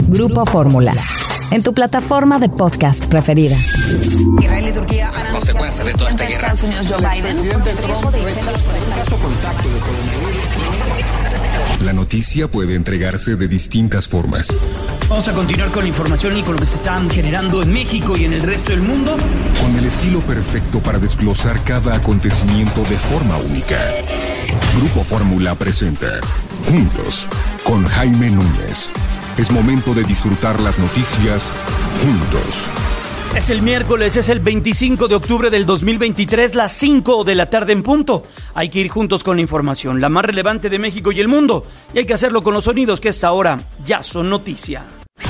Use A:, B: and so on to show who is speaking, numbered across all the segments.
A: Grupo Fórmula, en tu plataforma de podcast preferida.
B: Israel y Turquía han
C: consecuencias de toda esta guerra.
B: Estados Unidos, Joe Biden.
D: La noticia puede entregarse de distintas formas.
E: Vamos a continuar con la información y con lo que se están generando en México y en el resto del mundo.
D: Con el estilo perfecto para desglosar cada acontecimiento de forma única. Grupo Fórmula presenta Juntos con Jaime Núñez. Es momento de disfrutar las noticias juntos.
E: Es el miércoles, es el 25 de octubre del 2023, las 5 de la tarde en punto. Hay que ir juntos con la información, la más relevante de México y el mundo. Y hay que hacerlo con los sonidos que a esta hora ya son noticia.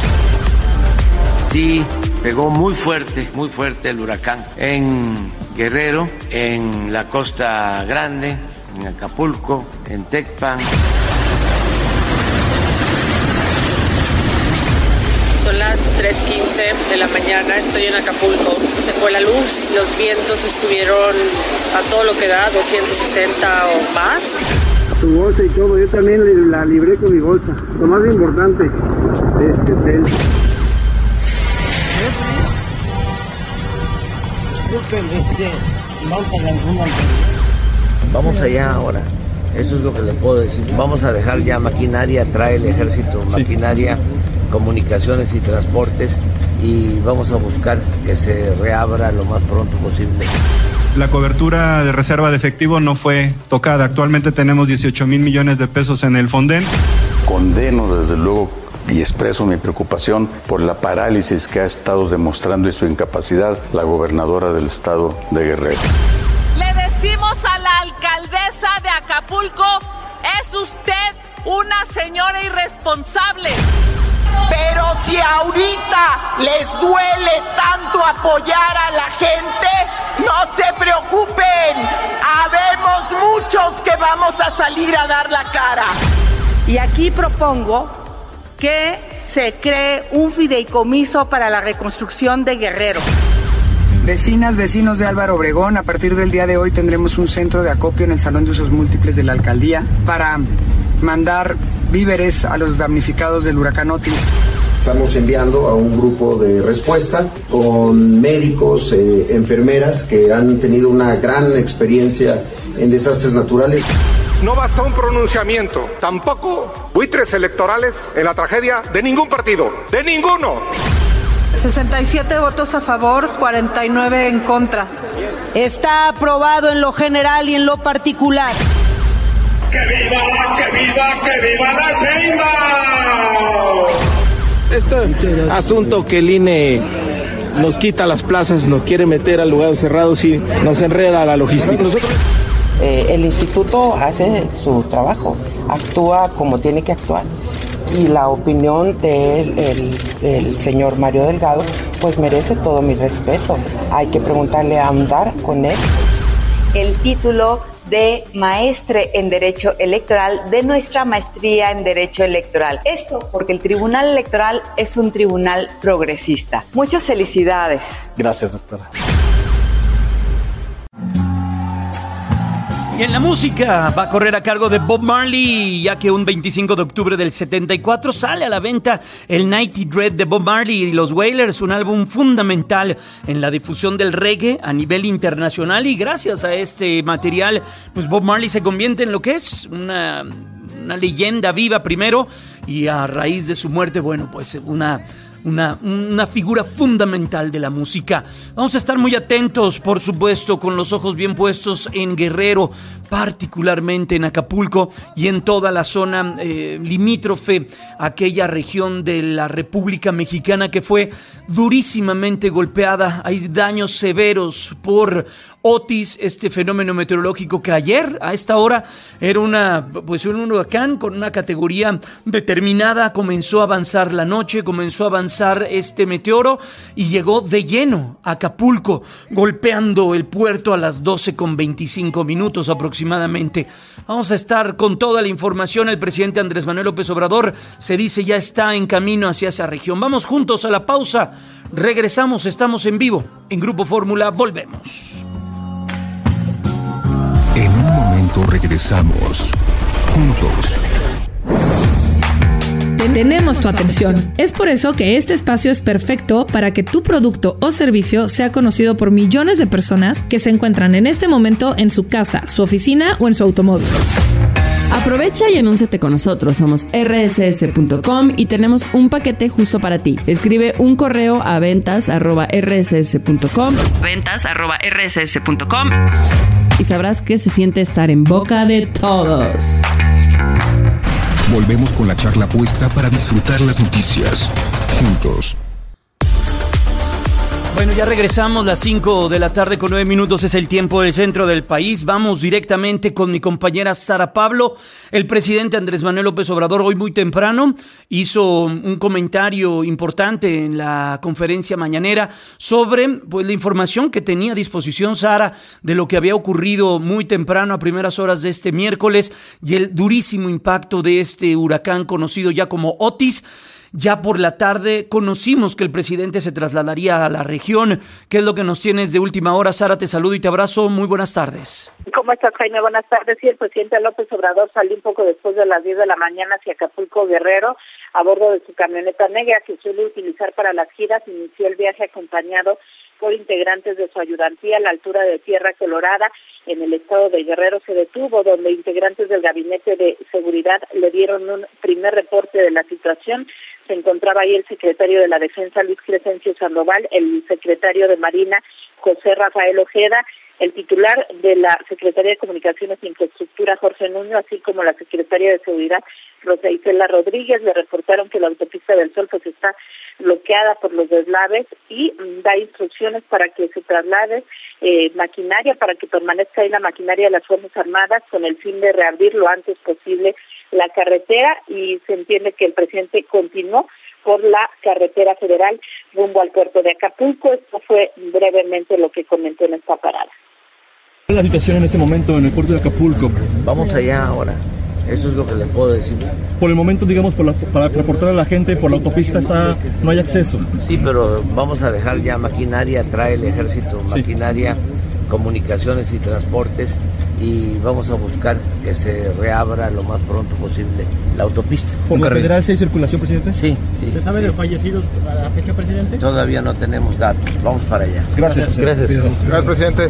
F: Sí, pegó muy fuerte el huracán en Guerrero, en la Costa Grande, en Acapulco, en Tecpan.
G: Son las 3:15 de la mañana, estoy en Acapulco. Se fue la luz, los vientos estuvieron a todo lo que da, 260 o más.
H: Tu bolsa y todo, yo también la libré con mi bolsa. Lo más importante es el...
F: Vamos allá ahora, eso es lo que le puedo decir. Vamos a dejar ya maquinaria, trae el ejército maquinaria, comunicaciones y transportes, y vamos a buscar que se reabra lo más pronto posible.
I: La cobertura de reserva de efectivo no fue tocada. Actualmente tenemos 18,000 millones de pesos en el Fonden.
J: Condeno desde luego y expreso mi preocupación por la parálisis que ha estado demostrando y su incapacidad la gobernadora del estado de Guerrero.
K: Le decimos a la alcaldesa de Acapulco, es usted una señora irresponsable.
L: Pero si ahorita les duele tanto apoyar a la gente, no se preocupen. Habemos muchos que vamos a salir a dar la cara.
M: Y aquí propongo que se cree un fideicomiso para la reconstrucción de Guerrero.
N: Vecinas, vecinos de Álvaro Obregón, a partir del día de hoy tendremos un centro de acopio en el Salón de Usos Múltiples de la Alcaldía para mandar víveres a los damnificados del huracán Otis.
O: Estamos enviando a un grupo de respuesta con médicos, enfermeras que han tenido una gran experiencia en desastres naturales.
P: No basta un pronunciamiento, tampoco buitres electorales en la tragedia de ningún partido, de ninguno.
G: 67 votos a favor, 49 en contra.
M: Está aprobado en lo general y en lo particular.
P: ¡Que viva, que viva, que viva la Sheinbaum!
Q: Este asunto que el INE nos quita las plazas, nos quiere meter al lugar cerrado, sí, nos enreda la logística.
R: El instituto hace su trabajo, actúa como tiene que actuar. Y la opinión del señor Mario Delgado, pues merece todo mi respeto. Hay que preguntarle a andar con él.
S: El título de maestre en Derecho Electoral de nuestra maestría en Derecho Electoral. Esto porque el Tribunal Electoral es un tribunal progresista. Muchas felicidades.
Q: Gracias, doctora.
E: Y en la música va a correr a cargo de Bob Marley, ya que un 25 de octubre del 74 sale a la venta el Nighty Dread de Bob Marley y los Wailers, un álbum fundamental en la difusión del reggae a nivel internacional, y gracias a este material, pues Bob Marley se convierte en lo que es una leyenda viva primero, y a raíz de su muerte, bueno, pues una figura fundamental de la música. Vamos a estar muy atentos, por supuesto, con los ojos bien puestos en Guerrero, particularmente en Acapulco y en toda la zona limítrofe, aquella región de la República Mexicana que fue durísimamente golpeada. Hay daños severos por Otis, este fenómeno meteorológico que ayer a esta hora era un huracán con una categoría determinada. Comenzó a avanzar la noche, comenzó a avanzar este meteoro y llegó de lleno a Acapulco, golpeando el puerto a las 12:25 aproximadamente. Vamos a estar con toda la información. El presidente Andrés Manuel López Obrador se dice ya está en camino hacia esa región. Vamos juntos a la pausa. Regresamos, estamos en vivo en Grupo Fórmula. Volvemos.
D: En un momento regresamos juntos.
C: tenemos tu atención. Es por eso que este espacio es perfecto para que tu producto o servicio sea conocido por millones de personas que se encuentran en este momento en su casa, su oficina o en su automóvil.
T: Aprovecha y anúnciate con nosotros. Somos rss.com y tenemos un paquete justo para ti. Escribe un correo a ventas@rss.com y sabrás que se siente estar en boca de todos.
D: Volvemos con la charla puesta para disfrutar las noticias juntos.
E: Bueno, ya regresamos, las 5 de la tarde con 9 minutos es el tiempo del centro del país. Vamos directamente con mi compañera Sara Pablo. El presidente Andrés Manuel López Obrador hoy muy temprano hizo un comentario importante en la conferencia mañanera sobre la información que tenía a disposición Sara de lo que había ocurrido muy temprano a primeras horas de este miércoles y el durísimo impacto de este huracán conocido ya como Otis. Ya por la tarde conocimos que el presidente se trasladaría a la región. ¿Qué es lo que nos tienes de última hora? Sara, te saludo y te abrazo. Muy buenas tardes.
U: ¿Cómo estás, Jaime? Buenas tardes. Sí, el presidente López Obrador salió un poco después de las 10 de la mañana hacia Acapulco, Guerrero, a bordo de su camioneta negra que suele utilizar para las giras. Inició el viaje acompañado por integrantes de su ayudantía a la altura de Tierra Colorada, en el estado de Guerrero. Se detuvo, donde integrantes del Gabinete de Seguridad le dieron un primer reporte de la situación. Se encontraba ahí el secretario de la Defensa, Luis Crescencio Sandoval, el secretario de Marina, José Rafael Ojeda, el titular de la Secretaría de Comunicaciones e Infraestructura, Jorge Nuño, así como la secretaria de Seguridad, Rosa Isela Rodríguez. Le reportaron que la autopista del Sol pues está bloqueada por los deslaves y da instrucciones para que se traslade maquinaria, para que permanezca ahí la maquinaria de las Fuerzas Armadas con el fin de reabrir lo antes posible la carretera, y se entiende que el presidente continuó por la carretera federal rumbo al puerto de Acapulco. Esto fue brevemente lo que comentó en esta parada.
V: ¿Cuál es la situación en este momento en el puerto de Acapulco?
F: Vamos allá ahora. Eso es lo que le puedo decir.
V: Por el momento, digamos, para transportar a la gente por la autopista no hay acceso.
F: Sí, pero vamos a dejar ya maquinaria, trae el ejército maquinaria, comunicaciones y transportes, y vamos a buscar que se reabra lo más pronto posible la autopista.
V: ¿Por la federal sí hay circulación, presidente?
F: Sí.
V: ¿Se sabe de fallecidos a la fecha, presidente?
F: Todavía no tenemos datos. Vamos para allá.
V: Gracias.
F: Gracias,
V: presidente.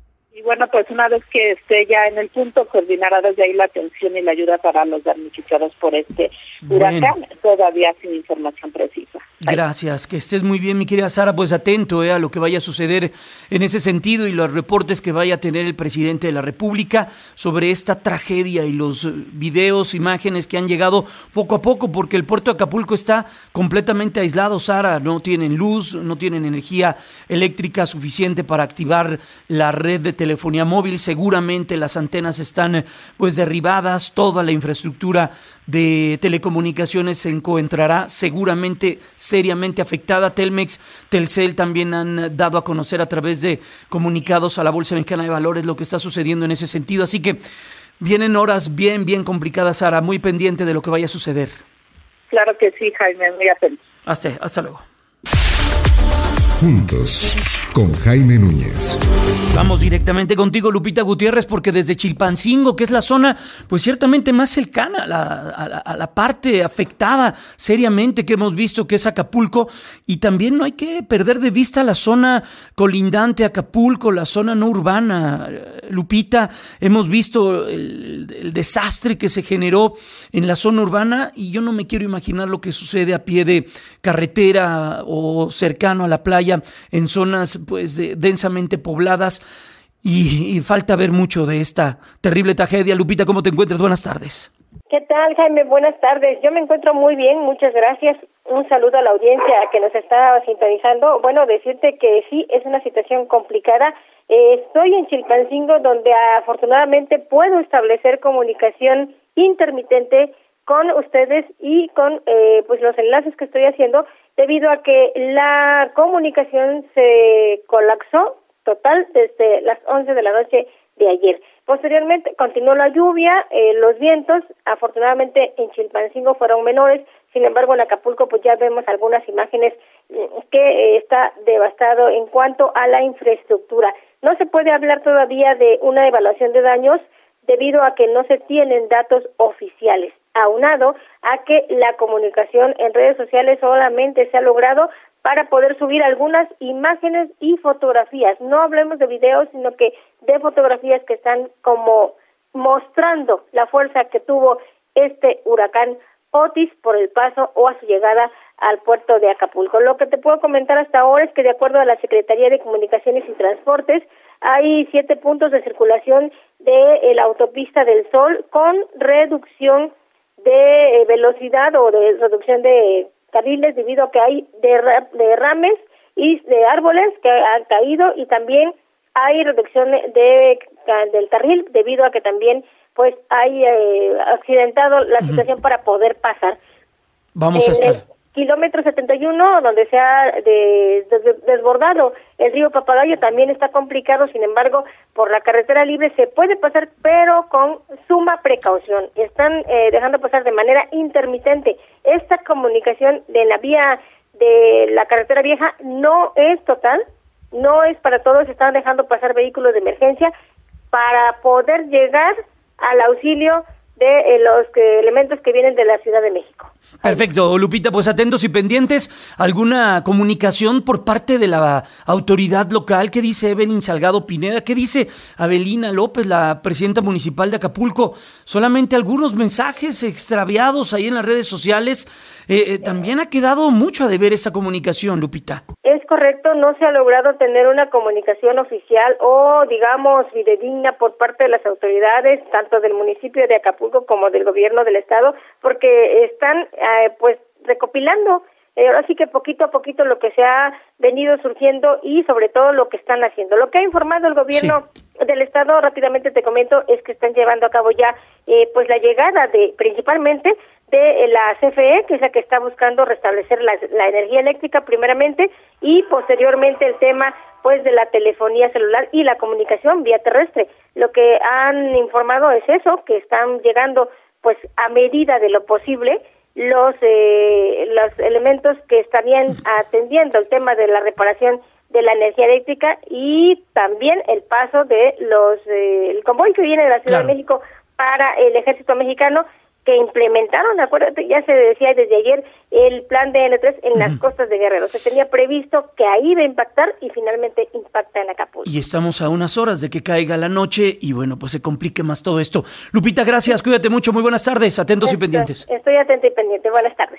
U: Y bueno, pues una vez que esté ya en el punto, coordinará desde ahí la atención y la ayuda para los damnificados por este huracán, todavía sin información precisa.
E: Gracias, que estés muy bien, mi querida Sara, pues atento a lo que vaya a suceder en ese sentido y los reportes que vaya a tener el presidente de la República sobre esta tragedia y los videos, imágenes que han llegado poco a poco, porque el puerto de Acapulco está completamente aislado, Sara, no tienen luz, no tienen energía eléctrica suficiente para activar la red de telefonía móvil, seguramente las antenas están pues derribadas, toda la infraestructura de telecomunicaciones se encontrará seguramente seriamente afectada. Telmex, Telcel también han dado a conocer a través de comunicados a la Bolsa Mexicana de Valores lo que está sucediendo en ese sentido. Así que vienen horas bien complicadas, Sara, muy pendiente de lo que vaya a suceder.
U: Claro que sí, Jaime, muy atento.
E: Hasta luego.
D: Juntos, con Jaime Núñez.
E: Vamos directamente contigo, Lupita Gutiérrez, porque desde Chilpancingo, que es la zona, pues ciertamente más cercana a la parte afectada seriamente que hemos visto, que es Acapulco, y también no hay que perder de vista la zona colindante a Acapulco, la zona no urbana. Lupita, hemos visto el desastre que se generó en la zona urbana, y yo no me quiero imaginar lo que sucede a pie de carretera o cercano a la playa, en zonas pues densamente pobladas, y falta ver mucho de esta terrible tragedia. Lupita, ¿cómo te encuentras? Buenas tardes.
W: ¿Qué tal, Jaime? Buenas tardes. Yo me encuentro muy bien, muchas gracias. Un saludo a la audiencia que nos está sintonizando. Bueno, decirte que sí, es una situación complicada. Estoy en Chilpancingo, donde afortunadamente puedo establecer comunicación intermitente con ustedes y con pues los enlaces que estoy haciendo, debido a que la comunicación se colapsó total desde las 11 de la noche de ayer. Posteriormente continuó la lluvia, los vientos, afortunadamente en Chilpancingo fueron menores. Sin embargo, en Acapulco pues ya vemos algunas imágenes que está devastado en cuanto a la infraestructura. No se puede hablar todavía de una evaluación de daños debido a que no se tienen datos oficiales. aunado a que la comunicación en redes sociales solamente se ha logrado para poder subir algunas imágenes y fotografías. No hablemos de videos, sino que de fotografías que están como mostrando la fuerza que tuvo este huracán Otis por el paso o a su llegada al puerto de Acapulco. Lo que te puedo comentar hasta ahora es que de acuerdo a la Secretaría de Comunicaciones y Transportes, hay 7 puntos de circulación de la autopista del Sol con reducción de velocidad o de reducción de carriles debido a que hay derrames y de árboles que han caído, y también hay reducción del carril debido a que también pues hay accidentado la situación para poder pasar.
E: Vamos a estar.
W: Kilómetro 71, donde se ha desbordado el río Papagayo, también está complicado. Sin embargo, por la carretera libre se puede pasar, pero con suma precaución. Están dejando pasar de manera intermitente. Esta comunicación de la vía de la carretera vieja no es total, no es para todos. Están dejando pasar vehículos de emergencia para poder llegar al auxilio de los elementos que vienen de la Ciudad de México.
E: Perfecto, Lupita, pues atentos y pendientes. ¿Alguna comunicación por parte de la autoridad local? ¿Qué dice Evelyn Salgado Pineda? ¿Qué dice Abelina López, la presidenta municipal de Acapulco? Solamente algunos mensajes extraviados ahí en las redes sociales. También ha quedado mucho a deber esa comunicación, Lupita.
W: Es correcto, no se ha logrado tener una comunicación oficial o, digamos, fidedigna por parte de las autoridades, tanto del municipio de Acapulco como del gobierno del estado, porque están pues recopilando así que poquito a poquito lo que se ha venido surgiendo y sobre todo lo que están haciendo. Lo que ha informado el gobierno del estado, rápidamente te comento, es que están llevando a cabo ya pues la llegada de principalmente de la CFE, que es la que está buscando restablecer la energía eléctrica primeramente, y posteriormente el tema pues de la telefonía celular y la comunicación vía terrestre. Lo que han informado es eso, que están llegando pues a medida de lo posible los elementos que estarían atendiendo el tema de la reparación de la energía eléctrica y también el paso de el convoy que viene de la Ciudad de México para el ejército mexicano, que implementaron, acuérdate, ya se decía desde ayer, el plan de N3 en las costas de Guerrero. Se tenía previsto que ahí iba a impactar y finalmente impacta en Acapulco.
E: Y estamos a unas horas de que caiga la noche y bueno, pues se complique más todo esto. Lupita, gracias, cuídate mucho, muy buenas tardes, atentos y pendientes.
W: Estoy atenta y pendiente, buenas tardes.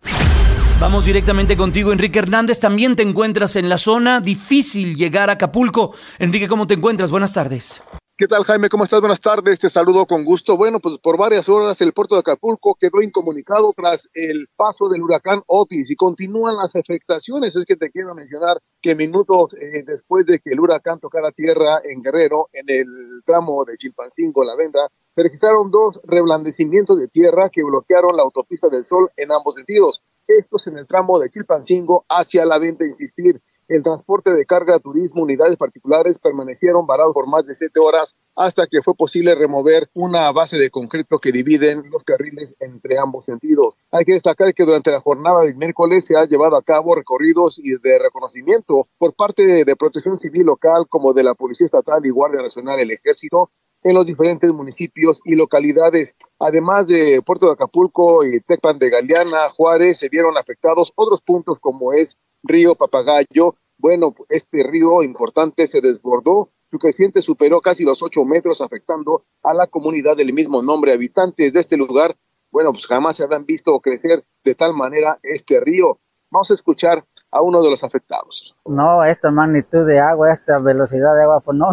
E: Vamos directamente contigo, Enrique Hernández. También te encuentras en la zona, difícil llegar a Acapulco. Enrique, ¿cómo te encuentras? Buenas tardes.
A: ¿Qué tal, Jaime? ¿Cómo estás? Buenas tardes, te saludo con gusto. Bueno, pues por varias horas el puerto de Acapulco quedó incomunicado tras el paso del huracán Otis y continúan las afectaciones. Es que te quiero mencionar que minutos después de que el huracán tocara tierra en Guerrero, en el tramo de Chilpancingo, La Venta, se registraron 2 reblandecimientos de tierra que bloquearon la autopista del Sol en ambos sentidos. Estos en el tramo de Chilpancingo hacia La Venta, insistir. El transporte de carga, turismo, unidades particulares permanecieron varados por más de 7 horas hasta que fue posible remover una base de concreto que dividen los carriles entre ambos sentidos. Hay que destacar que durante la jornada del miércoles se han llevado a cabo recorridos y de reconocimiento por parte de Protección Civil local como de la Policía Estatal y Guardia Nacional, el Ejército, en los diferentes municipios y localidades. Además de Puerto de Acapulco y Tecpan de Galeana, Juárez, se vieron afectados otros puntos como es Río Papagayo. Bueno, este río importante se desbordó, su creciente superó casi los 8 metros, afectando a la comunidad del mismo nombre. Habitantes de este lugar, bueno, pues jamás se habían visto crecer de tal manera este río. Vamos a escuchar a uno de los afectados.
B: No, esta magnitud de agua, esta velocidad de agua, pues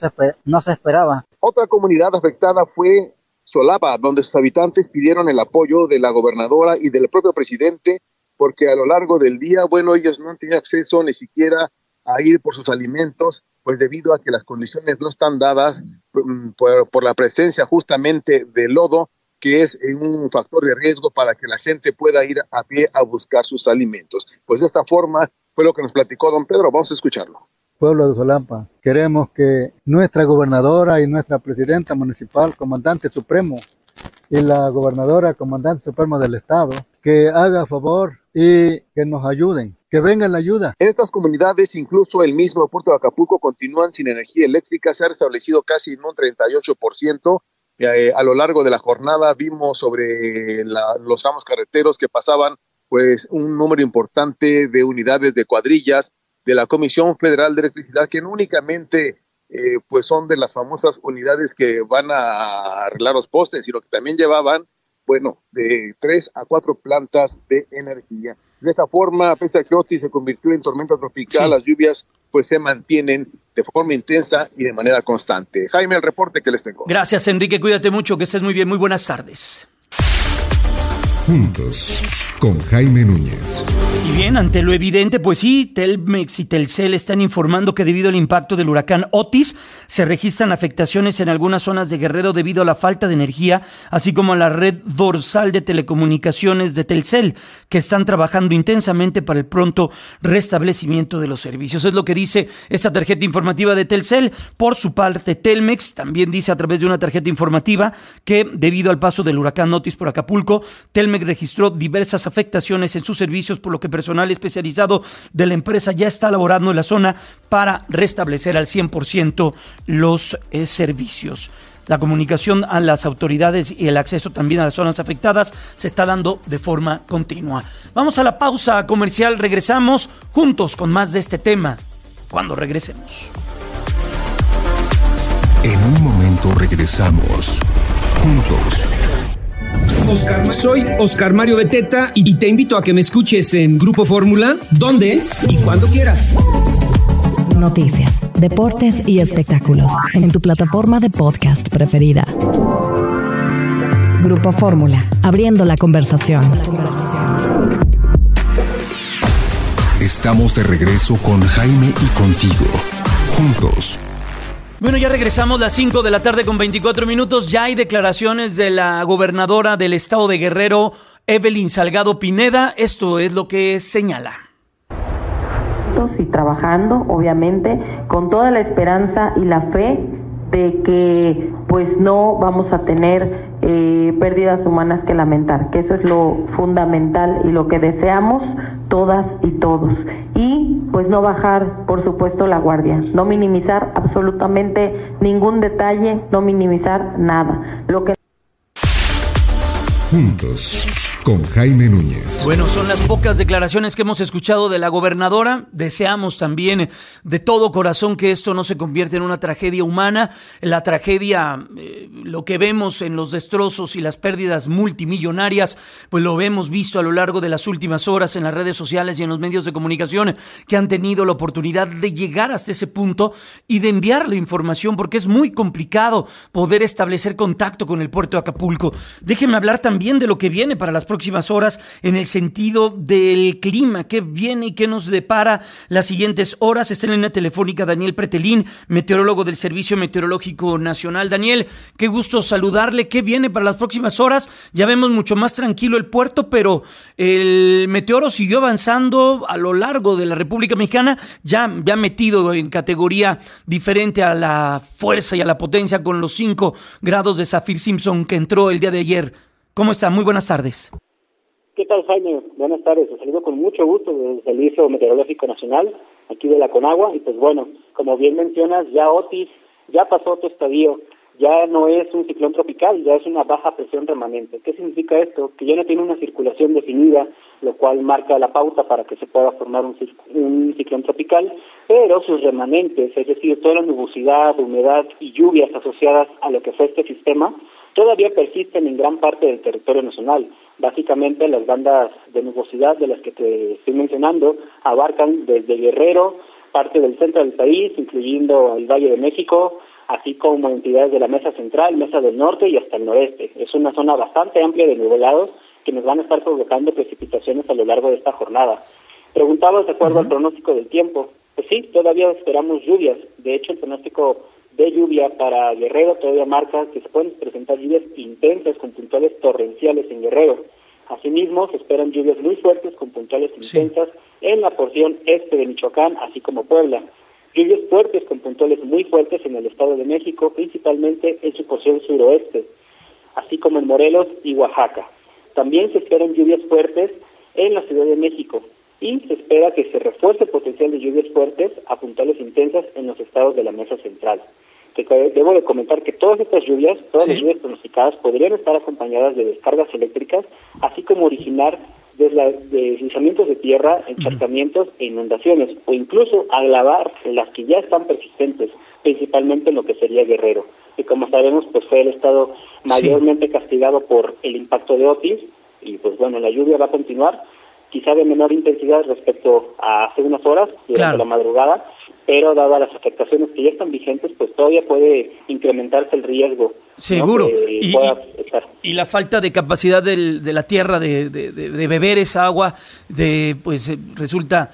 B: no se esperaba.
A: Otra comunidad afectada fue Solapa, donde sus habitantes pidieron el apoyo de la gobernadora y del propio presidente, porque a lo largo del día, bueno, ellos no han tenido acceso ni siquiera a ir por sus alimentos, pues debido a que las condiciones no están dadas por la presencia justamente de lodo, que es un factor de riesgo para que la gente pueda ir a pie a buscar sus alimentos. Pues de esta forma fue lo que nos platicó don Pedro, vamos a escucharlo.
H: Pueblo de Solapa, queremos que nuestra gobernadora y nuestra presidenta municipal, comandante supremo, y la gobernadora, comandante supremo del estado, que haga favor y que nos ayuden, que venga la ayuda.
A: En estas comunidades, incluso el mismo puerto de Acapulco, continúan sin energía eléctrica, se ha restablecido casi en un 38%, A lo largo de la jornada vimos sobre los tramos carreteros que pasaban pues un número importante de unidades de cuadrillas de la Comisión Federal de Electricidad, que no únicamente pues son de las famosas unidades que van a arreglar los postes, sino que también llevaban, bueno, de 3 a 4 plantas de energía. De esta forma, pese a que Otis se convirtió en tormenta tropical, las lluvias pues se mantienen de forma intensa y de manera constante. Jaime, el reporte que les tengo.
E: Gracias, Enrique, cuídate mucho, que estés muy bien, muy buenas tardes.
D: Juntos, con Jaime Núñez.
E: Y bien, ante lo evidente, pues sí, Telmex y Telcel están informando que debido al impacto del huracán Otis, se registran afectaciones en algunas zonas de Guerrero debido a la falta de energía, así como a la red dorsal de telecomunicaciones de Telcel, que están trabajando intensamente para el pronto restablecimiento de los servicios. Es lo que dice esta tarjeta informativa de Telcel. Por su parte, Telmex también dice a través de una tarjeta informativa que debido al paso del huracán Otis por Acapulco, Telmex registró diversas afectaciones en sus servicios, por lo que personal especializado de la empresa ya está laborando en la zona para restablecer al 100% los servicios. La comunicación a las autoridades y el acceso también a las zonas afectadas se está dando de forma continua. Vamos a la pausa comercial, regresamos juntos con más de este tema cuando regresemos.
D: En un momento regresamos juntos.
I: Soy Oscar Mario Beteta y te invito a que me escuches en Grupo Fórmula, donde y cuando quieras.
J: Noticias, deportes y espectáculos en tu plataforma de podcast preferida. Grupo Fórmula, abriendo la conversación.
D: Estamos de regreso con Jaime y contigo, juntos.
E: Bueno, ya regresamos, las 5 de la tarde con 24 minutos. Ya hay declaraciones de la gobernadora del estado de Guerrero, Evelyn Salgado Pineda. Esto es lo que señala.
K: Y trabajando, obviamente, con toda la esperanza y la fe de que pues no vamos a tener pérdidas humanas que lamentar, que eso es lo fundamental y lo que deseamos todas y todos. Y pues no bajar, por supuesto, la guardia, no minimizar absolutamente ningún detalle, no minimizar nada. Lo que
D: Juntos, con Jaime Núñez.
E: Bueno, son las pocas declaraciones que hemos escuchado de la gobernadora. Deseamos también de todo corazón que esto no se convierta en una tragedia humana. La tragedia, lo que vemos en los destrozos y las pérdidas multimillonarias, pues lo hemos visto a lo largo de las últimas horas en las redes sociales y en los medios de comunicación que han tenido la oportunidad de llegar hasta ese punto y de enviar la información, porque es muy complicado poder establecer contacto con el puerto de Acapulco. Déjenme hablar también de lo que viene para las próximas horas en el sentido del clima, qué viene y qué nos depara las siguientes horas. Está en línea telefónica Daniel Pretelín, meteorólogo del Servicio Meteorológico Nacional. Daniel, qué gusto saludarle. ¿Qué viene para las próximas horas? Ya vemos mucho más tranquilo el puerto, pero el meteoro siguió avanzando a lo largo de la República Mexicana, ya metido en categoría diferente a la fuerza y a la potencia con los 5 grados de Saffir-Simpson que entró el día de ayer. ¿Cómo está? Muy buenas tardes.
X: ¿Qué tal, Jaime? Buenas tardes. Os saludo con mucho gusto del Servicio Meteorológico Nacional, aquí de la Conagua. Y pues bueno, como bien mencionas, ya Otis ya pasó tu estadio. Ya no es un ciclón tropical, ya es una baja presión remanente. ¿Qué significa esto? Que ya no tiene una circulación definida, lo cual marca la pauta para que se pueda formar un ciclón tropical, pero sus remanentes, es decir, toda la nubosidad, humedad y lluvias asociadas a lo que fue este sistema, todavía persisten en gran parte del territorio nacional. Básicamente las bandas de nubosidad de las que te estoy mencionando abarcan desde Guerrero, parte del centro del país, incluyendo el Valle de México, así como entidades de la Mesa Central, Mesa del Norte y hasta el noreste. Es una zona bastante amplia de nublados que nos van a estar provocando precipitaciones a lo largo de esta jornada. Preguntabas de acuerdo al pronóstico del tiempo. Pues sí, todavía esperamos lluvias. De hecho, el pronóstico de lluvia para Guerrero todavía marca que se pueden presentar lluvias intensas con puntuales torrenciales en Guerrero. Asimismo, se esperan lluvias muy fuertes con puntuales intensas en la porción este de Michoacán, así como Puebla. Lluvias fuertes con puntuales muy fuertes en el Estado de México, principalmente en su porción suroeste, así como en Morelos y Oaxaca. También se esperan lluvias fuertes en la Ciudad de México y se espera que se refuerce el potencial de lluvias fuertes a puntuales intensas en los estados de la Mesa Central. Debo de comentar que todas estas lluvias, las lluvias pronosticadas, podrían estar acompañadas de descargas eléctricas, así como originar deslizamientos de tierra, encharcamientos e inundaciones, o incluso agravar las que ya están persistentes, principalmente en lo que sería Guerrero, que como sabemos pues fue el estado mayormente castigado por el impacto de Otis, y pues bueno, la lluvia va a continuar, quizá de menor intensidad respecto a hace unas horas, durante la madrugada, pero dadas las afectaciones que ya están vigentes, pues todavía puede incrementarse el riesgo.
E: Seguro.
X: ¿no?
E: Y la falta de capacidad de la tierra de beber esa agua, resulta,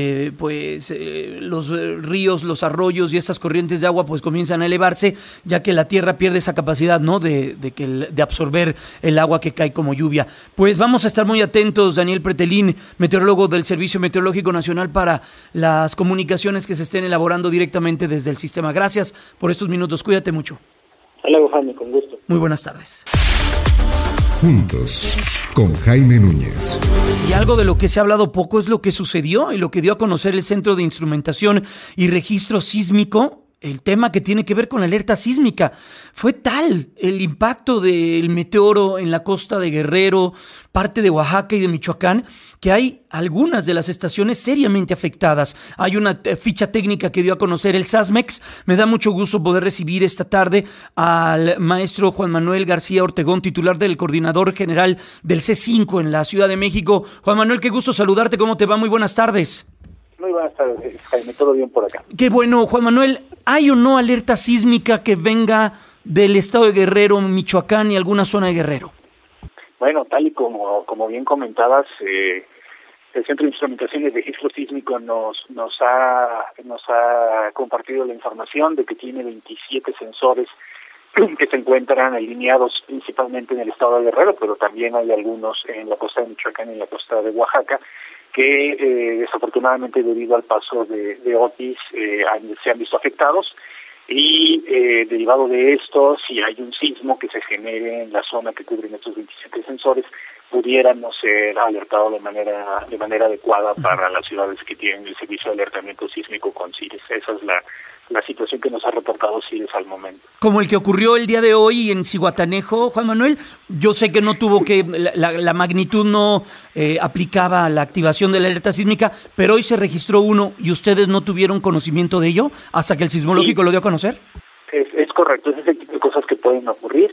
E: los ríos, los arroyos y esas corrientes de agua pues comienzan a elevarse, ya que la tierra pierde esa capacidad, ¿no? de absorber el agua que cae como lluvia. Pues vamos a estar muy atentos, Daniel Pretelín, meteorólogo del Servicio Meteorológico Nacional, para las comunicaciones que se estén elaborando directamente desde el sistema. Gracias por estos minutos, cuídate mucho.
X: Hasta luego, Jaime, con gusto.
E: Muy buenas tardes.
D: Juntos, con Jaime Núñez.
E: Y algo de lo que se ha hablado poco es lo que sucedió y lo que dio a conocer el Centro de Instrumentación y Registro Sísmico, el tema que tiene que ver con la alerta sísmica. Fue tal el impacto del meteoro en la costa de Guerrero, parte de Oaxaca y de Michoacán, que hay algunas de las estaciones seriamente afectadas. Hay una ficha técnica que dio a conocer el SASMEX. Me da mucho gusto poder recibir esta tarde al maestro Juan Manuel García Ortegón, titular del coordinador general del C5 en la Ciudad de México. Juan Manuel, qué gusto saludarte. ¿Cómo te va? Muy buenas tardes.
X: Muy buenas tardes, Jaime. Todo bien por acá.
E: Qué bueno, Juan Manuel. ¿Hay o no alerta sísmica que venga del estado de Guerrero, Michoacán y alguna zona de Guerrero?
X: Bueno, tal y como bien comentabas, el Centro de Instrumentación y Registro Sísmico nos ha compartido la información de que tiene 27 sensores que se encuentran alineados principalmente en el estado de Guerrero, pero también hay algunos en la costa de Michoacán y en la costa de Oaxaca, que desafortunadamente debido al paso de Otis se han visto afectados, y derivado de esto, si hay un sismo que se genere en la zona que cubren estos 27 sensores, pudiéramos ser alertados de manera adecuada para las ciudades que tienen el servicio de alertamiento sísmico con CIRES. Esa es la situación que nos ha reportado CIRES al momento.
E: Como el que ocurrió el día de hoy en Zihuatanejo, Juan Manuel, yo sé que no tuvo la magnitud no aplicaba a la activación de la alerta sísmica, pero hoy se registró uno y ustedes no tuvieron conocimiento de ello hasta que el sismológico lo dio a conocer.
X: Es correcto, es el tipo de cosas que pueden ocurrir.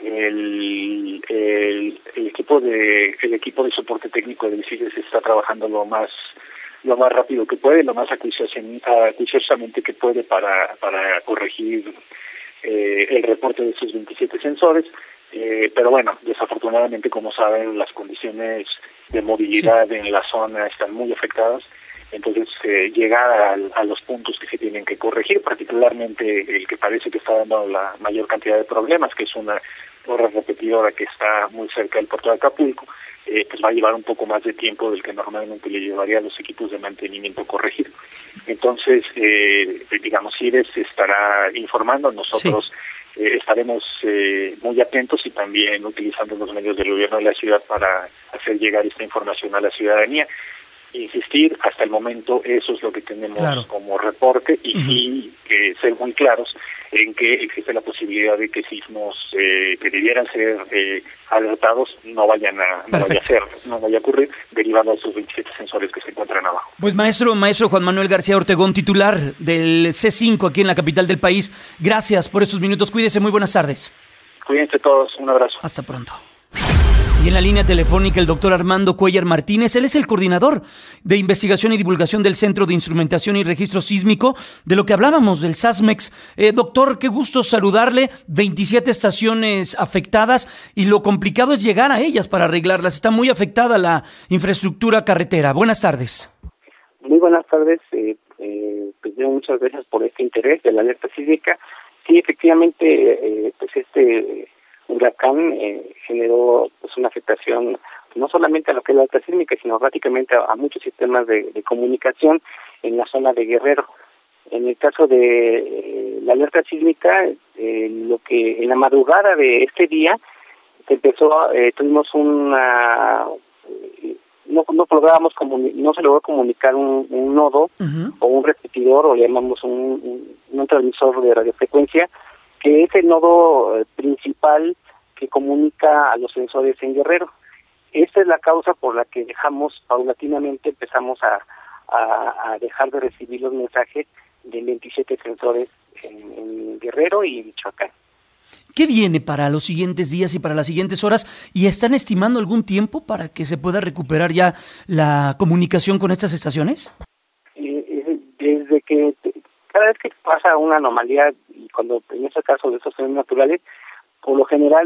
X: El equipo de soporte técnico del CIRES está trabajando lo más rápido que puede, lo más acuciosamente que puede para corregir el reporte de esos 27 sensores, pero bueno, desafortunadamente, como saben, las condiciones de movilidad en la zona están muy afectadas, entonces llegar a los puntos que se tienen que corregir, particularmente el que parece que está dando la mayor cantidad de problemas, que es una torre repetidora que está muy cerca del puerto de Acapulco, pues va a llevar un poco más de tiempo del que normalmente le llevaría a los equipos de mantenimiento corregir. Entonces, digamos, CIRES estará informando, nosotros estaremos muy atentos y también utilizando los medios del gobierno de la ciudad para hacer llegar esta información a la ciudadanía. Insistir, hasta el momento eso es lo que tenemos como reporte, y sí ser muy claros en que existe la posibilidad de que sismos que debieran ser alertados no vaya a ocurrir derivado de esos 27 sensores que se encuentran abajo.
E: Pues maestro Juan Manuel García Ortegón, titular del C5 aquí en la capital del país, gracias por estos minutos, cuídese, muy buenas tardes.
X: Cuídense todos, un abrazo.
E: Hasta pronto. Y en la línea telefónica el doctor Armando Cuellar Martínez, él es el coordinador de investigación y divulgación del Centro de Instrumentación y Registro Sísmico, de lo que hablábamos, del SASMEX. Doctor, qué gusto saludarle, 27 estaciones afectadas y lo complicado es llegar a ellas para arreglarlas. Está muy afectada la infraestructura carretera. Buenas tardes.
X: Muy buenas tardes, pues muchas gracias por este interés de la alerta sísmica. Sí, efectivamente, pues este huracán generó pues una afectación no solamente a lo que es la alerta sísmica, sino prácticamente a muchos sistemas de comunicación en la zona de Guerrero. En el caso de la alerta sísmica, lo que en la madrugada de este día tuvimos no se logró comunicar un nodo o un repetidor, o le llamamos un transmisor de radiofrecuencia, que es el nodo principal que comunica a los sensores en Guerrero. Esta es la causa por la que paulatinamente empezamos a dejar de recibir los mensajes de 27 sensores en Guerrero y Michoacán.
E: ¿Qué viene para los siguientes días y para las siguientes horas? ¿Y están estimando algún tiempo para que se pueda recuperar ya la comunicación con estas estaciones?
X: Desde que cada vez que pasa una anomalía, y cuando en este caso de estos fenómenos naturales, por lo general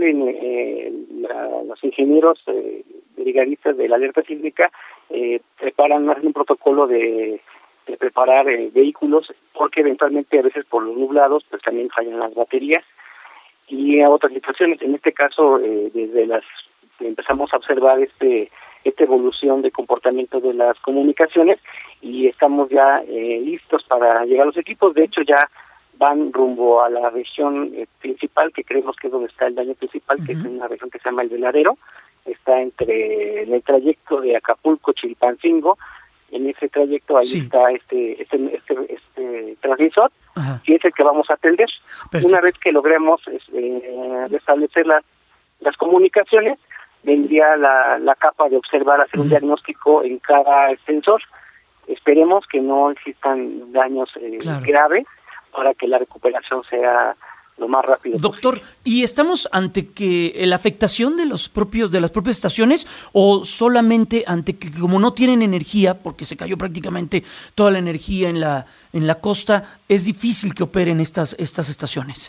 X: los ingenieros brigadistas de la alerta sísmica hacen un protocolo de preparar vehículos, porque eventualmente a veces por los nublados pues también fallan las baterías, y a otras situaciones. En este caso, empezamos a observar esta evolución de comportamiento de las comunicaciones, y estamos ya listos para llegar a los equipos. De hecho, ya van rumbo a la región principal, que creemos que es donde está el daño principal, que es una región que se llama El Veladero. Está en el trayecto de Acapulco-Chilpancingo. En ese trayecto ahí está este transmisor, y es el que vamos a atender. Perfecto. Una vez que logremos restablecer las comunicaciones, vendría la capa de observar, hacer un diagnóstico en cada sensor. Esperemos que no existan daños graves, para que la recuperación sea lo más rápido
E: Doctor,
X: posible.
E: ¿Y estamos ante la afectación de las propias estaciones, o solamente ante que, como no tienen energía, porque se cayó prácticamente toda la energía en la costa, es difícil que operen estas estaciones?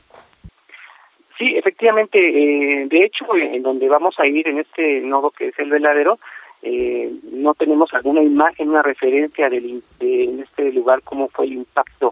X: Sí, efectivamente. De hecho, en donde vamos a ir, en este nodo que es El Veladero, no tenemos alguna imagen, una referencia en este lugar cómo fue el impacto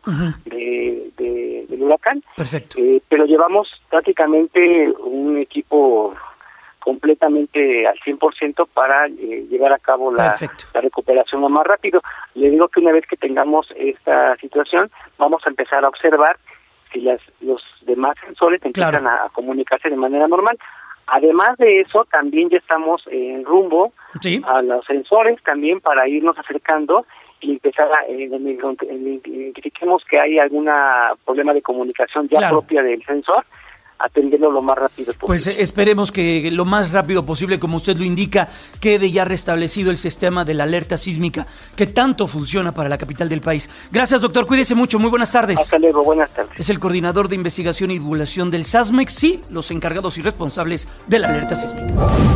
X: del huracán.
E: Perfecto.
X: Pero llevamos prácticamente un equipo completamente al 100% para llevar a cabo la recuperación lo más rápido. Le digo que una vez que tengamos esta situación, vamos a empezar a observar si los demás sensores empiezan a comunicarse de manera normal. Además de eso, también ya estamos en rumbo a los sensores también, para irnos acercando y empezar identifiquemos que hay algún problema de comunicación ya propia del sensor, atenderlo lo más rápido posible.
E: Pues esperemos que lo más rápido posible, como usted lo indica, quede ya restablecido el sistema de la alerta sísmica que tanto funciona para la capital del país. Gracias, doctor. Cuídese mucho. Muy buenas tardes.
X: Hasta luego. Buenas tardes.
E: Es el coordinador de investigación y divulgación del SASMEX, sí, los encargados y responsables de la alerta sísmica.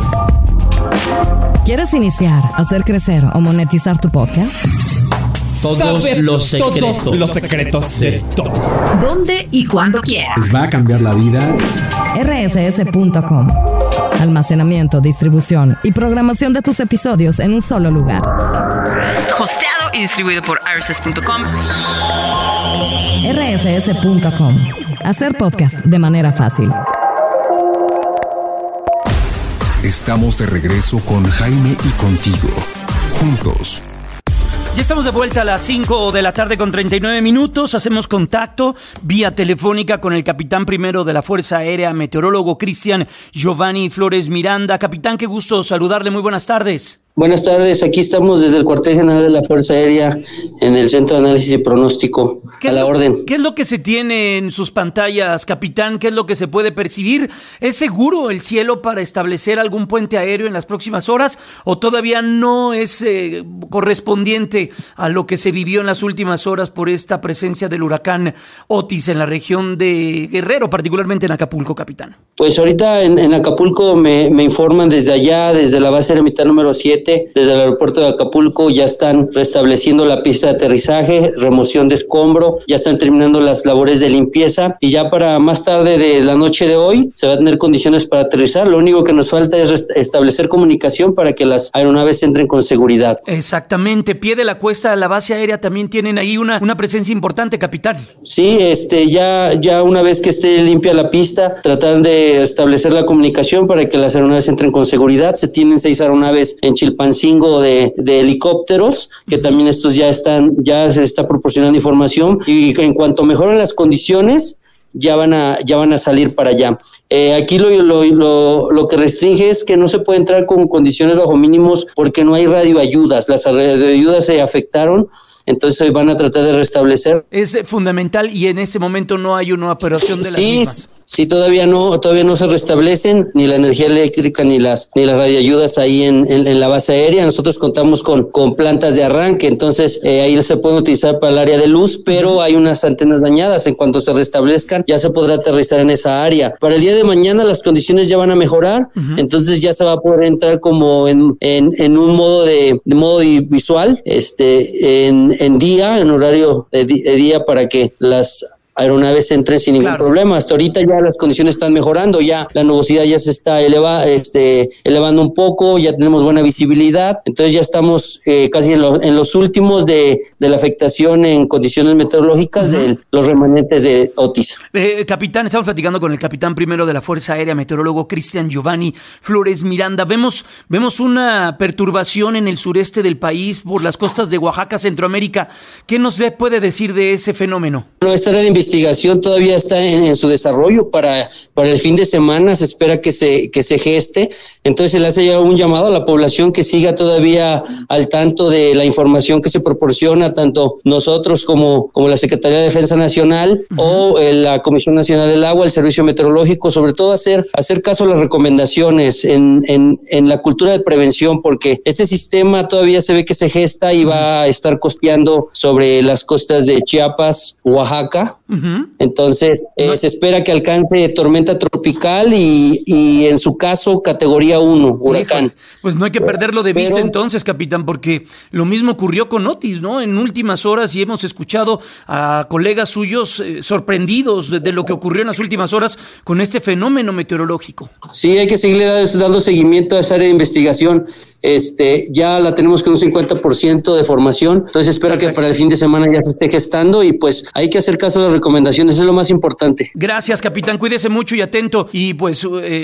J: ¿Quieres iniciar, hacer crecer o monetizar tu podcast?
I: Todos los secretos de todos.
J: ¿Dónde y cuándo quieras?
I: ¿Les va a cambiar la vida?
J: rss.com. Almacenamiento, distribución y programación de tus episodios en un solo lugar.
T: Hosteado y distribuido por rss.com.
J: rss.com. Hacer podcast de manera fácil.
D: Estamos de regreso con Jaime y contigo. Juntos.
E: Ya estamos de vuelta a las 5 de la tarde con 39 minutos. Hacemos contacto vía telefónica con el capitán primero de la Fuerza Aérea, meteorólogo Cristian Giovanni Flores Miranda. Capitán, qué gusto saludarle. Muy buenas tardes.
G: Buenas tardes, aquí estamos desde el cuartel general de la Fuerza Aérea en el Centro de Análisis y Pronóstico, a la orden.
E: ¿Qué es lo que se tiene en sus pantallas, capitán? ¿Qué es lo que se puede percibir? ¿Es seguro el cielo para establecer algún puente aéreo en las próximas horas o todavía no es correspondiente a lo que se vivió en las últimas horas por esta presencia del huracán Otis en la región de Guerrero, particularmente en Acapulco, capitán?
G: Pues ahorita en Acapulco me informan desde allá, desde la base militar número 7, desde el aeropuerto de Acapulco, ya están restableciendo la pista de aterrizaje, remoción de escombro, ya están terminando las labores de limpieza y ya para más tarde de la noche de hoy se va a tener condiciones para aterrizar. Lo único que nos falta es establecer comunicación para que las aeronaves entren con seguridad.
E: Exactamente. Pie de la cuesta de la base aérea también tienen ahí una presencia importante, capitán.
G: Sí, ya una vez que esté limpia la pista, tratar de establecer la comunicación para que las aeronaves entren con seguridad. Se tienen 6 aeronaves en Chilpancingo de helicópteros, que también estos ya se está proporcionando información, y en cuanto mejoren las condiciones, ya van a salir para allá. Aquí lo que restringe es que no se puede entrar con condiciones bajo mínimos porque no hay radioayudas. Las radioayudas se afectaron, entonces van a tratar de restablecer.
E: Es fundamental y en ese momento no hay una operación de las mismas.
G: Sí, todavía no se restablecen ni la energía eléctrica ni las radioayudas ahí en la base aérea. Nosotros contamos con plantas de arranque, entonces ahí se pueden utilizar para el área de luz, pero hay unas antenas dañadas. En cuanto se restablezcan, ya se podrá aterrizar en esa área. Para el día de mañana las condiciones ya van a mejorar, entonces ya se va a poder entrar como en un modo de modo visual, en horario de día, para que las aeronaves entren sin ningún problema. Hasta ahorita ya las condiciones están mejorando, ya la nubosidad ya se está elevando un poco, ya tenemos buena visibilidad, entonces ya estamos casi en los últimos de la afectación en condiciones meteorológicas de los remanentes de Otis.
E: Capitán, estamos platicando con el capitán primero de la Fuerza Aérea, meteorólogo Cristian Giovanni Flores Miranda. Vemos una perturbación en el sureste del país por las costas de Oaxaca, Centroamérica. ¿Qué nos puede decir de ese fenómeno?
G: Bueno, esta área de investigación todavía está en su desarrollo. Para el fin de semana se espera que se geste, entonces se le hace ya un llamado a la población que siga todavía al tanto de la información que se proporciona, tanto nosotros como la Secretaría de Defensa Nacional o la Comisión Nacional del Agua, el Servicio Meteorológico, sobre todo hacer caso a las recomendaciones en la cultura de prevención, porque este sistema todavía se ve que se gesta y va a estar costeando sobre las costas de Chiapas, Oaxaca. Entonces se espera que alcance tormenta tropical y en su caso categoría 1, huracán.
E: Pues no hay que perderlo de vista entonces, capitán, porque lo mismo ocurrió con Otis, ¿no? En últimas horas, y hemos escuchado a colegas suyos sorprendidos de lo que ocurrió en las últimas horas con este fenómeno meteorológico.
G: Sí, hay que seguirle dando seguimiento a esa área de investigación. Ya la tenemos con un 50% de formación, entonces espera que para el fin de semana ya se esté gestando y pues hay que hacer caso a las recomendaciones, eso es lo más importante.
E: Gracias, capitán, cuídese mucho y atento, y pues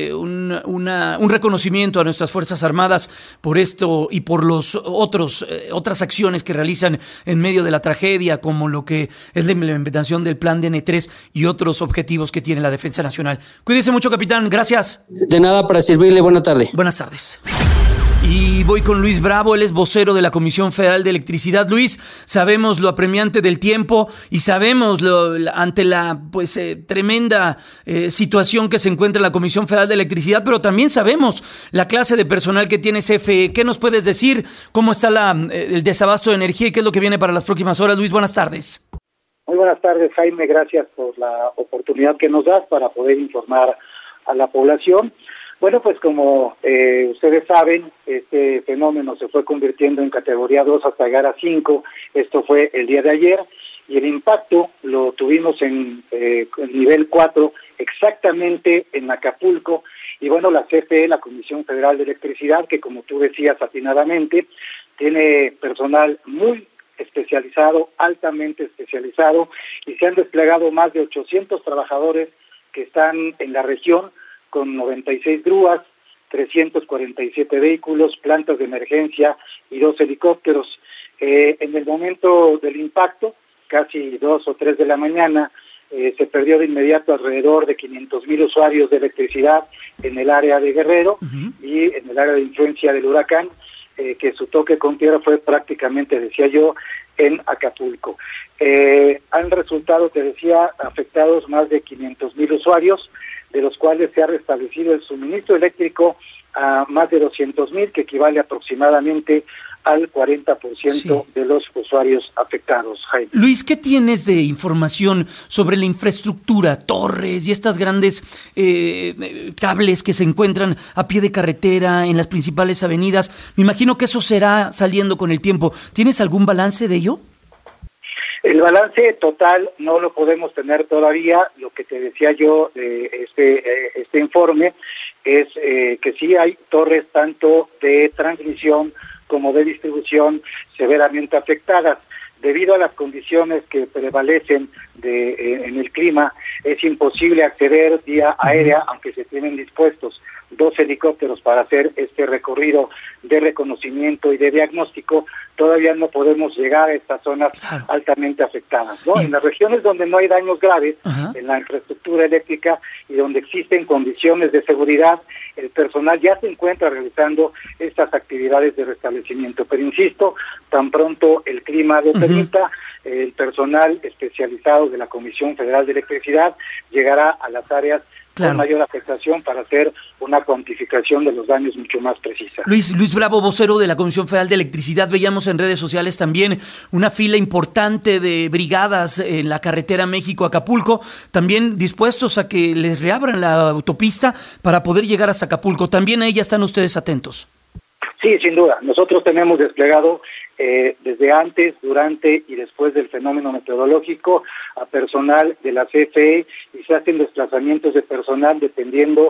E: un reconocimiento a nuestras Fuerzas Armadas por esto y por los otras acciones que realizan en medio de la tragedia, como lo que es la implementación del plan DN3 y otros objetivos que tiene la Defensa Nacional. Cuídese mucho, capitán, gracias.
G: De nada, para servirle, buena tarde.
E: Buenas tardes. Y voy con Luis Bravo, él es vocero de la Comisión Federal de Electricidad. Luis, sabemos lo apremiante del tiempo y sabemos ante la tremenda situación que se encuentra en la Comisión Federal de Electricidad, pero también sabemos la clase de personal que tiene CFE. ¿Qué nos puedes decir? ¿Cómo está el desabasto de energía y qué es lo que viene para las próximas horas? Luis, buenas tardes.
X: Muy buenas tardes, Jaime. Gracias por la oportunidad que nos das para poder informar a la población. Bueno, pues como ustedes saben, este fenómeno se fue convirtiendo en categoría 2 hasta llegar a 5. Esto fue el día de ayer y el impacto lo tuvimos en nivel 4, exactamente en Acapulco. Y bueno, la CFE, la Comisión Federal de Electricidad, que como tú decías atinadamente, tiene personal muy especializado, altamente especializado, y se han desplegado más de 800 trabajadores que están en la región, con 96 grúas, 347 vehículos, plantas de emergencia y 2 helicópteros. En el momento del impacto, casi 2 o 3 de la mañana, se perdió de inmediato alrededor de 500,000 usuarios de electricidad en el área de Guerrero y en el área de influencia del huracán, que su toque con tierra fue prácticamente, decía yo, en Acapulco. Han resultado, te decía, afectados más de 500,000 usuarios, de los cuales se ha restablecido el suministro eléctrico a más de 200,000, que equivale aproximadamente al 40% de los usuarios afectados, Jaime.
E: Luis, ¿qué tienes de información sobre la infraestructura, torres y estas grandes cables que se encuentran a pie de carretera en las principales avenidas? Me imagino que eso será saliendo con el tiempo. ¿Tienes algún balance de ello?
X: El balance total no lo podemos tener todavía. Lo que te decía yo de este informe es que sí hay torres tanto de transmisión como de distribución severamente afectadas. Debido a las condiciones que prevalecen en el clima, es imposible acceder vía aérea, aunque se tienen dispuestos 2 helicópteros para hacer este recorrido de reconocimiento y de diagnóstico, todavía no podemos llegar a estas zonas altamente afectadas, ¿no? En las regiones donde no hay daños graves en la infraestructura eléctrica y donde existen condiciones de seguridad, el personal ya se encuentra realizando estas actividades de restablecimiento. Pero insisto, tan pronto el clima lo permita, el personal especializado de la Comisión Federal de Electricidad llegará a las áreas con mayor afectación para hacer una cuantificación de los daños mucho más precisa.
E: Luis Bravo, vocero de la Comisión Federal de Electricidad, veíamos en redes sociales también una fila importante de brigadas en la carretera México-Acapulco, también dispuestos a que les reabran la autopista para poder llegar a Acapulco. También a ella están ustedes atentos.
X: Sí, sin duda. Nosotros tenemos desplegado desde antes, durante y después del fenómeno meteorológico a personal de la CFE y se hacen desplazamientos de personal dependiendo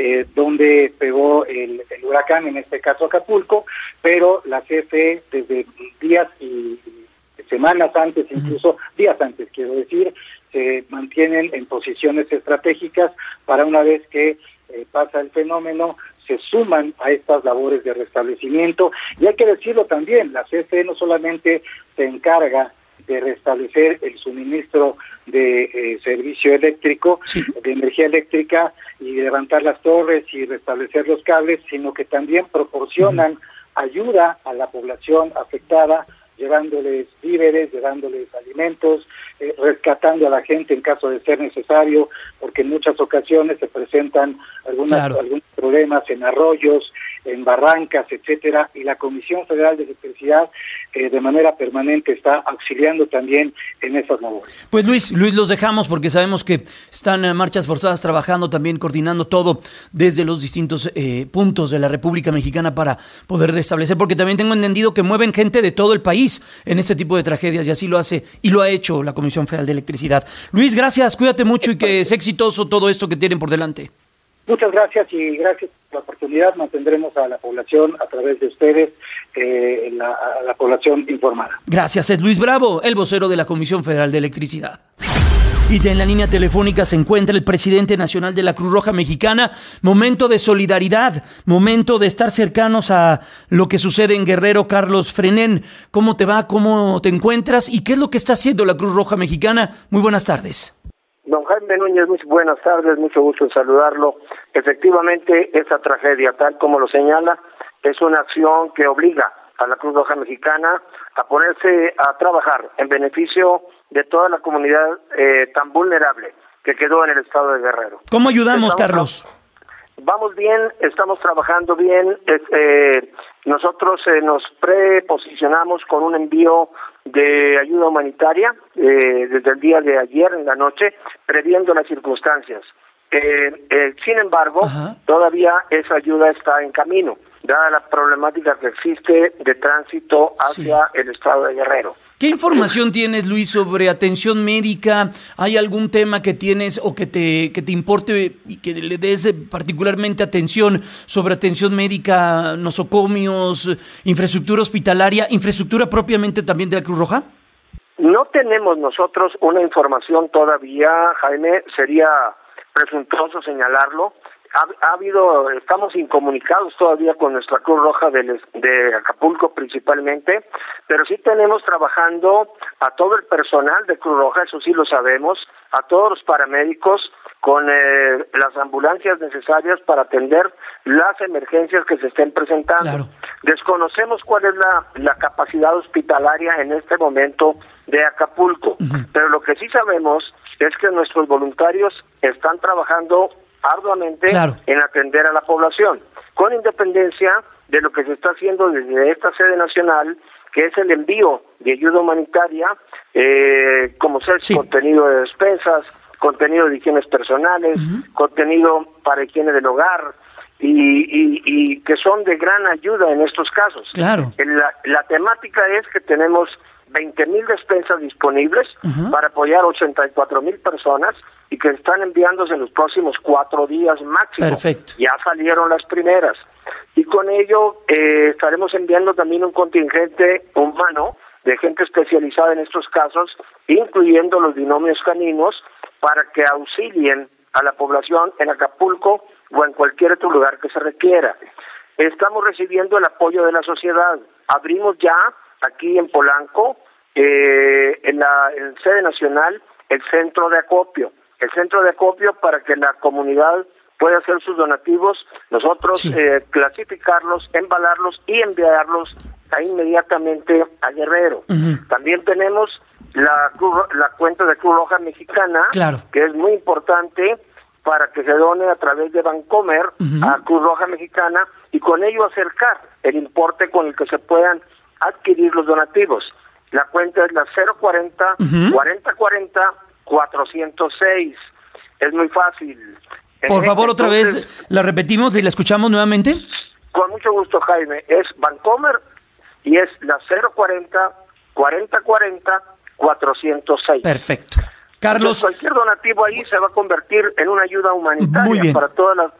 X: dónde pegó el huracán, en este caso Acapulco, pero la CFE desde días y semanas antes, incluso días antes, quiero decir, se mantienen en posiciones estratégicas para una vez que pasa el fenómeno, se suman a estas labores de restablecimiento. Y hay que decirlo también, la CFE no solamente se encarga de restablecer el suministro de servicio eléctrico, de energía eléctrica, y levantar las torres y restablecer los cables, sino que también proporcionan ayuda a la población afectada, llevándoles víveres, llevándoles alimentos, rescatando a la gente en caso de ser necesario, porque en muchas ocasiones se presentan algunos problemas en arroyos, en barrancas, etcétera, y la Comisión Federal de Electricidad de manera permanente está auxiliando también en esas labores.
E: Pues Luis, los dejamos porque sabemos que están en marchas forzadas trabajando también, coordinando todo desde los distintos puntos de la República Mexicana para poder restablecer, porque también tengo entendido que mueven gente de todo el país en este tipo de tragedias, y así lo hace y lo ha hecho la Comisión Federal de Electricidad. Luis, gracias, cuídate mucho y que sea exitoso todo esto que tienen por delante.
X: Muchas gracias y gracias por la oportunidad. Mantendremos a la población a través de ustedes, a la población informada.
E: Gracias, es Luis Bravo, el vocero de la Comisión Federal de Electricidad. Y en la línea telefónica se encuentra el presidente nacional de la Cruz Roja Mexicana. Momento de solidaridad, momento de estar cercanos a lo que sucede en Guerrero. Carlos Frenén, ¿cómo te va? ¿Cómo te encuentras? ¿Y qué es lo que está haciendo la Cruz Roja Mexicana? Muy buenas tardes.
L: Don Jaime Núñez, muy buenas tardes, mucho gusto en saludarlo. Efectivamente, esta tragedia, tal como lo señala, es una acción que obliga a la Cruz Roja Mexicana a ponerse a trabajar en beneficio de toda la comunidad tan vulnerable que quedó en el estado de Guerrero.
E: ¿Cómo ayudamos, Carlos?
L: Vamos bien, estamos trabajando bien. Nosotros nos preposicionamos con un envío de ayuda humanitaria desde el día de ayer en la noche, previendo las circunstancias. Sin embargo, todavía esa ayuda está en camino, dada la problemática que existe de tránsito hacia el estado de Guerrero.
E: ¿Qué información tienes, Luis, sobre atención médica? ¿Hay algún tema que tienes o que te importe y que le des particularmente atención sobre atención médica, nosocomios, infraestructura hospitalaria, infraestructura propiamente también de la Cruz Roja?
L: No tenemos nosotros una información todavía, Jaime, sería presuntuoso señalarlo. Estamos incomunicados todavía con nuestra Cruz Roja de Acapulco principalmente, pero sí tenemos trabajando a todo el personal de Cruz Roja, eso sí lo sabemos, a todos los paramédicos con las ambulancias necesarias para atender las emergencias que se estén presentando. Claro. Desconocemos cuál es la capacidad hospitalaria en este momento de Acapulco, pero lo que sí sabemos es que nuestros voluntarios están trabajando arduamente en atender a la población, con independencia de lo que se está haciendo desde esta sede nacional, que es el envío de ayuda humanitaria, como ser contenido de despensas, contenido de higienes personales, contenido para higiene del hogar, y que son de gran ayuda en estos casos.
E: Claro.
L: La temática es que tenemos 20,000 despensas disponibles para apoyar 84,000 personas y que están enviándose en los próximos 4 días máximo.
E: Perfecto.
L: Ya salieron las primeras. Y con ello estaremos enviando también un contingente humano de gente especializada en estos casos, incluyendo los binomios caninos, para que auxilien a la población en Acapulco o en cualquier otro lugar que se requiera. Estamos recibiendo el apoyo de la sociedad. Abrimos ya aquí en Polanco, en sede nacional, el centro de acopio. El centro de acopio para que la comunidad pueda hacer sus donativos, nosotros clasificarlos, embalarlos y enviarlos inmediatamente a Guerrero. También tenemos la cuenta de Cruz Roja Mexicana, que es muy importante para que se done a través de Bancomer a Cruz Roja Mexicana y con ello acercar el importe con el que se puedan adquirir los donativos. La cuenta es la 040 4040 406. Es muy fácil.
E: Por favor, otra vez la repetimos y la escuchamos nuevamente.
L: Con mucho gusto, Jaime. Es Bancomer y es la 040 4040 406.
E: Perfecto. Carlos,
L: entonces, cualquier donativo ahí se va a convertir en una ayuda humanitaria para todas las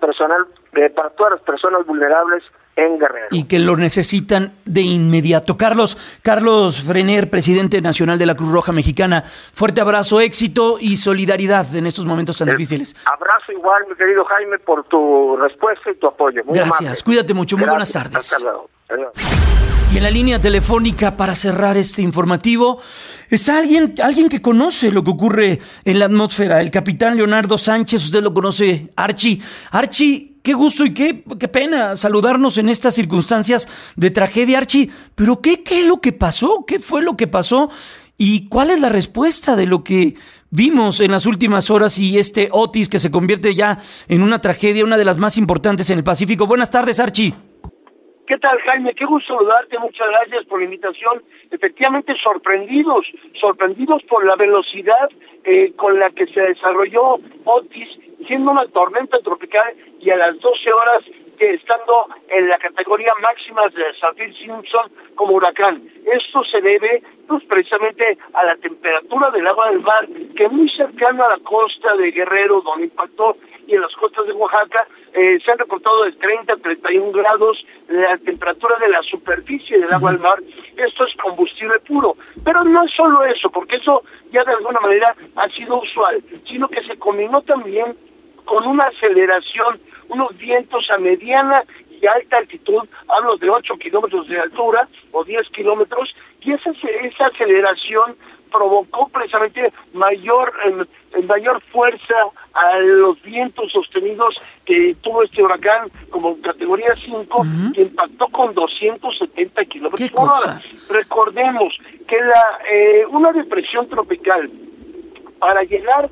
L: personas vulnerables en Guerrero.
E: Y que lo necesitan de inmediato. Carlos Frener, presidente nacional de la Cruz Roja Mexicana, fuerte abrazo, éxito y solidaridad en estos momentos tan difíciles.
L: Abrazo igual, mi querido Jaime, por tu respuesta y tu apoyo. Muy
E: Gracias,
L: amable.
E: Cuídate mucho, muy buenas tardes.
L: Hasta luego. Adiós.
E: Y en la línea telefónica para cerrar este informativo está alguien que conoce lo que ocurre en la atmósfera, el capitán Leonardo Sánchez. Usted lo conoce, Archie. Archie, qué gusto y qué pena saludarnos en estas circunstancias de tragedia, Archie. Pero ¿qué es lo que pasó? ¿Qué fue lo que pasó? ¿Y cuál es la respuesta de lo que vimos en las últimas horas y este Otis que se convierte ya en una tragedia, una de las más importantes en el Pacífico? Buenas tardes, Archie.
M: ¿Qué tal, Jaime? Qué gusto saludarte, muchas gracias por la invitación. Efectivamente, sorprendidos por la velocidad con la que se desarrolló Otis, siendo una tormenta tropical y a las 12 horas estando en la categoría máxima de Saffir-Simpson como huracán. Esto se debe pues precisamente a la temperatura del agua del mar, que es muy cercana a la costa de Guerrero, donde impactó, y en las costas de Oaxaca se han reportado de 30 a 31 grados la temperatura de la superficie del agua del mar. Esto es combustible puro, pero no es solo eso, porque eso ya de alguna manera ha sido usual, sino que se combinó también con una aceleración, unos vientos a mediana y alta altitud, hablo de 8 kilómetros de altura o 10 kilómetros, y esa aceleración provocó precisamente mayor fuerza a los vientos sostenidos que tuvo este huracán como categoría 5, que impactó con 270 kilómetros por hora. Recordemos que una depresión tropical, para llegar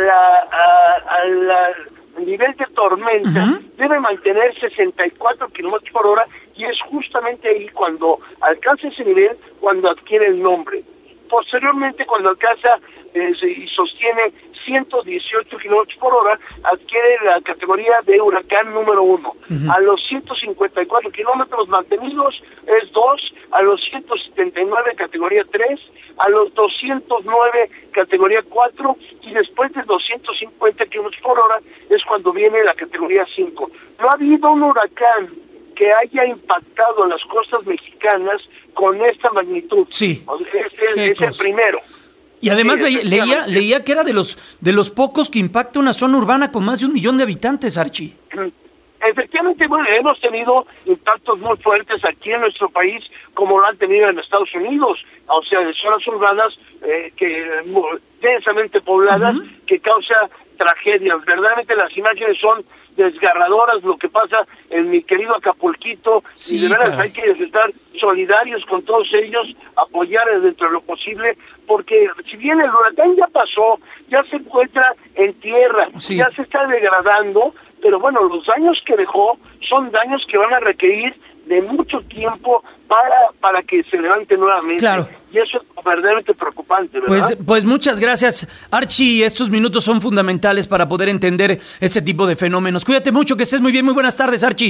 M: al nivel de tormenta, debe mantener 64 kilómetros por hora, y es justamente ahí cuando alcanza ese nivel, cuando adquiere el nombre. Posteriormente, cuando alcanza y sostiene 118 kilómetros por hora, adquiere la categoría de huracán número 1. A los 154 kilómetros mantenidos es 2, a los 179 categoría 3, a los 209 categoría 4, y después de 250 kilómetros por hora es cuando viene la categoría 5. No ha habido un huracán que haya impactado en las costas mexicanas con esta magnitud. Sí. Es el primero.
E: Y además leía que era de los pocos que impacta una zona urbana con más de 1 millón de habitantes, Archie.
M: Efectivamente, bueno, hemos tenido impactos muy fuertes aquí en nuestro país, como lo han tenido en Estados Unidos, o sea, de zonas urbanas densamente pobladas, que causa tragedias. Verdaderamente las imágenes son desgarradoras, lo que pasa en mi querido Acapulquito, y de verdad hay que estar solidarios con todos ellos, apoyar dentro de lo posible, porque si bien el huracán ya pasó, ya se encuentra en tierra, ya se está degradando, pero bueno, los daños que dejó son daños que van a requerir de mucho tiempo para que se levante nuevamente. Claro. Y eso es verdaderamente preocupante, ¿verdad?
E: Pues muchas gracias, Archie. Estos minutos son fundamentales para poder entender este tipo de fenómenos. Cuídate mucho, que estés muy bien. Muy buenas tardes, Archie.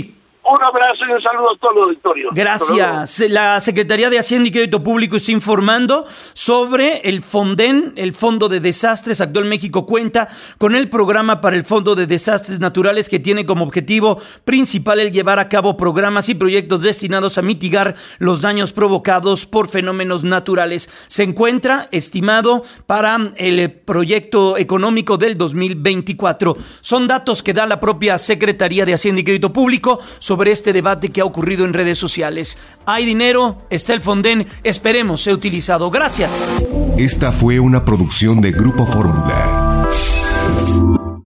M: Un abrazo y un saludo a todo el auditorio.
E: Gracias. La Secretaría de Hacienda y Crédito Público está informando sobre el FONDEN, el Fondo de Desastres. Actual México cuenta con el programa para el Fondo de Desastres Naturales, que tiene como objetivo principal el llevar a cabo programas y proyectos destinados a mitigar los daños provocados por fenómenos naturales. Se encuentra estimado para el proyecto económico del 2024. Son datos que da la propia Secretaría de Hacienda y Crédito Público sobre este debate que ha ocurrido en redes sociales. Hay dinero, está el FONDEN, esperemos sea utilizado. Gracias.
D: Esta fue una producción de Grupo Fórmula.